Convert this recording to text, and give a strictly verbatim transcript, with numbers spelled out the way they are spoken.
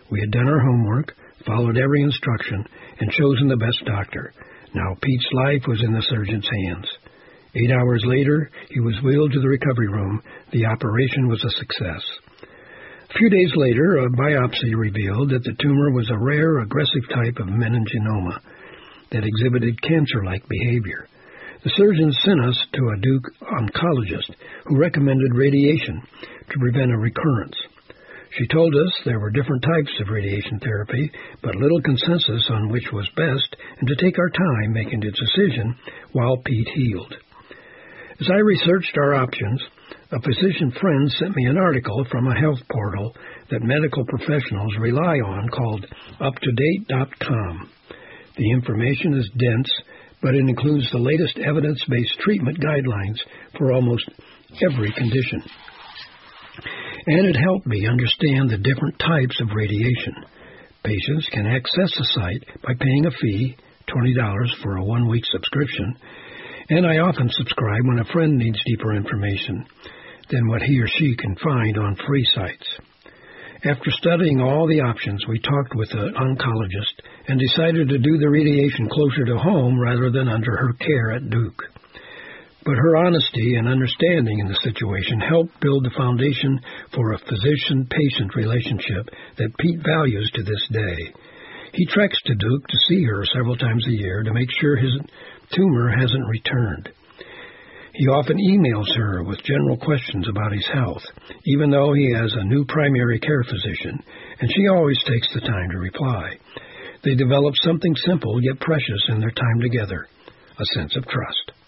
We had done our homework, followed every instruction, and chosen the best doctor. Now Pete's life was in the surgeon's hands. Eight hours later, he was wheeled to the recovery room. The operation was a success. A few days later, a biopsy revealed that the tumor was a rare, aggressive type of meningioma that exhibited cancer-like behavior. The surgeons sent us to a Duke oncologist who recommended radiation to prevent a recurrence. She told us there were different types of radiation therapy, but little consensus on which was best, and to take our time making the decision while Pete healed. As I researched our options, a physician friend sent me an article from a health portal that medical professionals rely on called up to date dot com. The information is dense, but it includes the latest evidence-based treatment guidelines for almost every condition. And it helped me understand the different types of radiation. Patients can access the site by paying a fee, twenty dollars for a one-week subscription, and I often subscribe when a friend needs deeper information than what he or she can find on free sites. After studying all the options, we talked with an oncologist and decided to do the radiation closer to home rather than under her care at Duke. But her honesty and understanding in the situation helped build the foundation for a physician-patient relationship that Pete values to this day. He treks to Duke to see her several times a year to make sure his tumor hasn't returned. He often emails her with general questions about his health, even though he has a new primary care physician, and she always takes the time to reply. They develop something simple yet precious in their time together, a sense of trust.